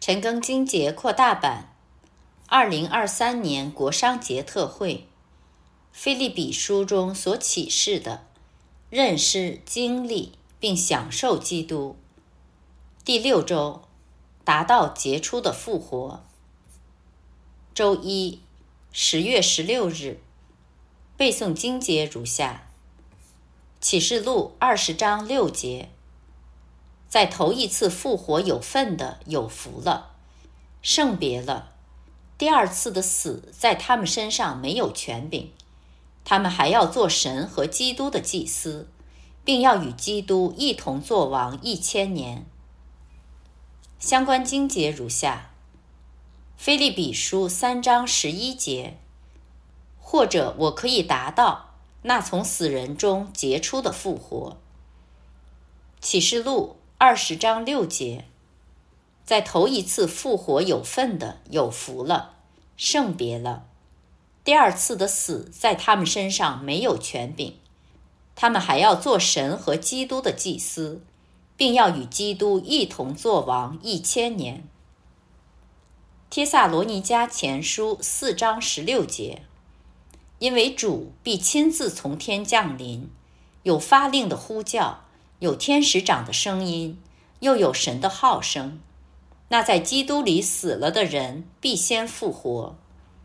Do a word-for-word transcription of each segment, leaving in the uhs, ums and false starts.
陈庚金节扩大版，二零二三年国商节特会，腓立比书中所启示的认识、经历并享受基督。第六周，达到杰出的复活。周一，十月十六日，背诵经节如下：启示录二十章六节。在头一次复活有份的有福了，圣别了。第二次的死在他们身上没有权柄，他们还要做神和基督的祭司，并要与基督一同作王一千年。相关经节如下：腓立比书三章十一节，或者我可以达到那从死人中杰出的复活。启示录二十章六节，在头一次复活有份的有福了，圣别了。第二次的死在他们身上没有权柄，他们还要做神和基督的祭司，并要与基督一同作王一千年。帖撒罗尼迦前书四章十六节，因为主必亲自从天降临，有发令的呼叫，有天使长的声音，又有神的号声。那在基督里死了的人必先复活。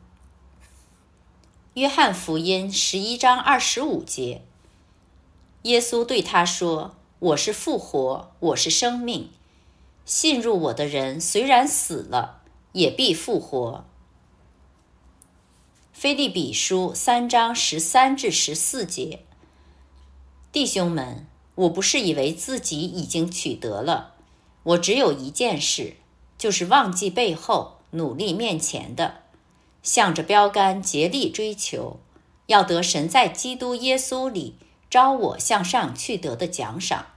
约翰福音十一章二十五节，耶稣对他说：我是复活，我是生命，信入我的人虽然死了，也必复活。腓立比书三章十三至十四节，弟兄们，我不是以为自己已经取得了，我只有一件事，就是忘记背后，努力面前的，向着标杆竭力追求，要得神在基督耶稣里召我向上去得的奖赏。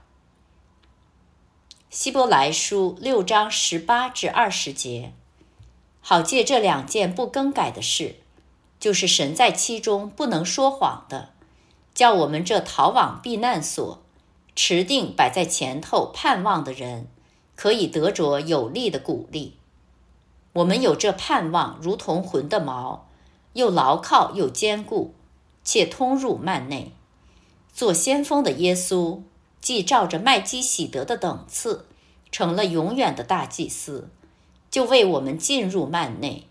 希伯来书六章十八至二十节，好借这两件不更改的事，就是神在其中不能说谎的，叫我们这逃往避难所，持定摆在前头盼望的人，可以得着有力的鼓励。我们有这盼望如同魂的锚，又牢靠又坚固，且通入幔内。做先锋的耶稣，既照着麦基洗德的等次，成了永远的大祭司，就为我们进入幔内。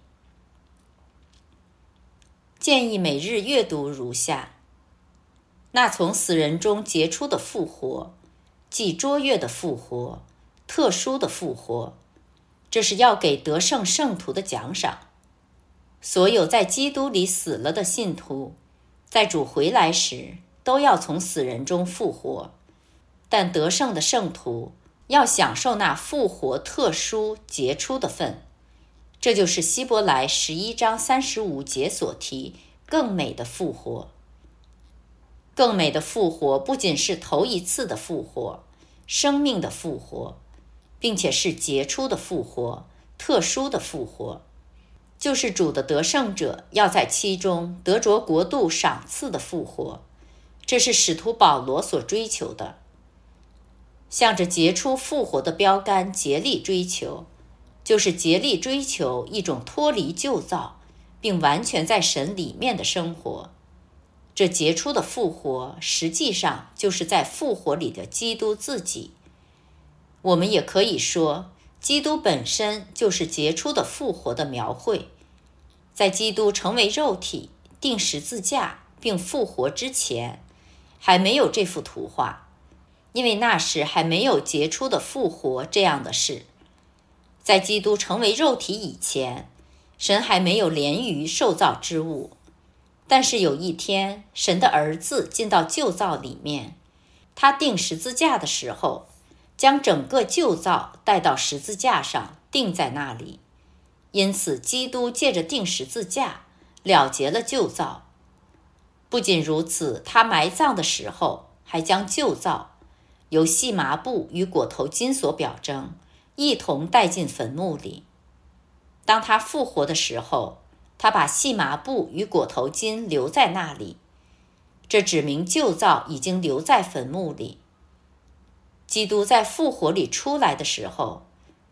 建议每日阅读如下：那从死人中杰出的复活，即卓越的复活，特殊的复活，这是要给得胜圣徒的奖赏。所有在基督里死了的信徒，在主回来时都要从死人中复活，但得胜的圣徒要享受那复活特殊杰出的份。这就是希伯来十一章三十五节所提更美的复活。更美的复活不仅是头一次的复活，生命的复活，并且是杰出的复活，特殊的复活，就是主的得胜者要在其中得着国度赏赐的复活。这是使徒保罗所追求的，向着杰出复活的标杆竭力追求，就是竭力追求一种脱离旧造并完全在神里面的生活。这杰出的复活实际上就是在复活里的基督自己。我们也可以说，基督本身就是杰出的复活的描绘。在基督成为肉体、钉十字架并复活之前，还没有这幅图画，因为那时还没有杰出的复活这样的事。在基督成为肉体以前，神还没有连于受造之物。但是有一天，神的儿子进到旧造里面，他钉十字架的时候，将整个旧造带到十字架上，钉在那里。因此基督借着钉十字架了结了旧造。不仅如此，他埋葬的时候还将旧造由细麻布与裹头巾所表征一同带进坟墓里。当他复活的时候，他把细麻布与裹头巾留在那里，这指明旧造已经留在坟墓里。基督在复活里出来的时候，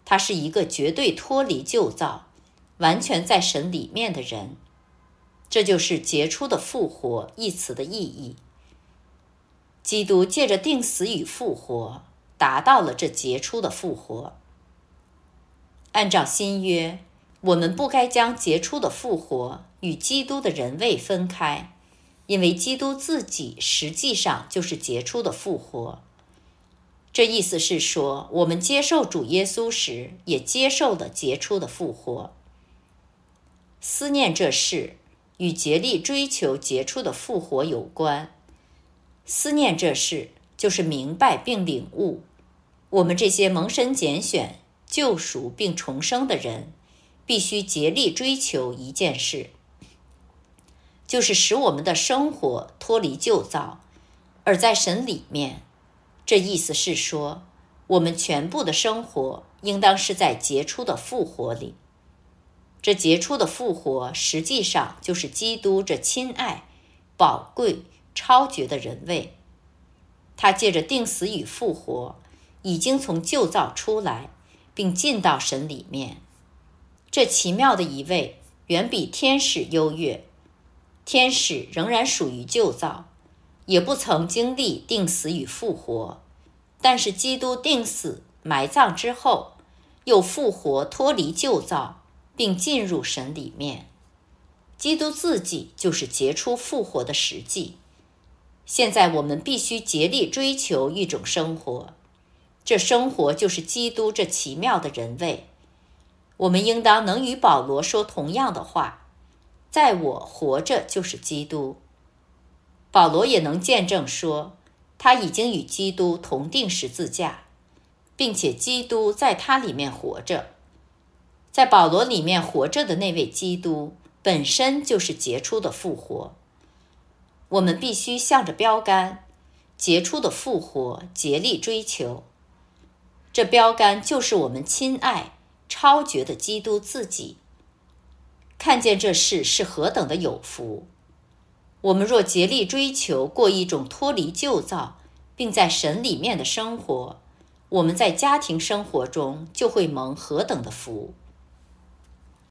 他是一个绝对脱离旧造，完全在神里面的人。这就是杰出的复活一词的意义。基督借着钉死与复活，达到了这杰出的复活。按照新约，我们不该将杰出的复活与基督的人位分开，因为基督自己实际上就是杰出的复活。这意思是说，我们接受主耶稣时，也接受了杰出的复活。思念这事与竭力追求杰出的复活有关。思念这事就是明白并领悟，我们这些蒙神拣选、救赎并重生的人，必须竭力追求一件事，就是使我们的生活脱离旧造，而在神里面。这意思是说，我们全部的生活应当是在杰出的复活里。这杰出的复活实际上就是基督这亲爱、宝贵、超绝的人位。他借着钉死与复活，已经从旧造出来，并进到神里面。这奇妙的一位远比天使优越。天使仍然属于旧造，也不曾经历钉死与复活，但是基督钉死、埋葬之后，又复活，脱离旧造，并进入神里面。基督自己就是杰出复活的实际。现在我们必须竭力追求一种生活，这生活就是基督这奇妙的人位。我们应当能与保罗说同样的话，在我活着就是基督。保罗也能见证说，他已经与基督同定十字架，并且基督在他里面活着。在保罗里面活着的那位基督，本身就是杰出的复活。我们必须向着标杆，杰出的复活，竭力追求。这标杆就是我们亲爱、超绝的基督自己。看见这事是何等的有福！我们若竭力追求过一种脱离旧造，并在神里面的生活，我们在家庭生活中就会蒙何等的福！